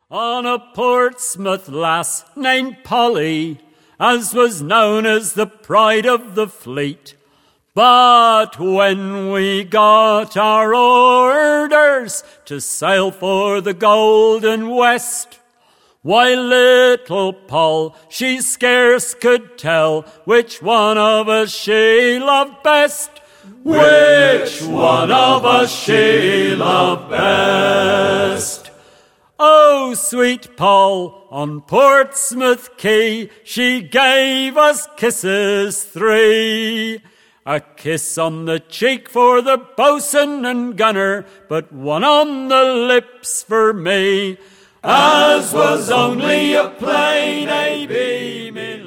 On a Portsmouth lass named Polly, as was known as the pride of the fleet. But when we got our orders to sail for the Golden West, why, little Poll, she scarce could tell which one of us she loved best. Which one of us she loved best? Oh, sweet Poll, on Portsmouth quay she gave us kisses 3. A kiss on the cheek for the boatswain and gunner, but one on the lips for me, as was only a plain A-beam in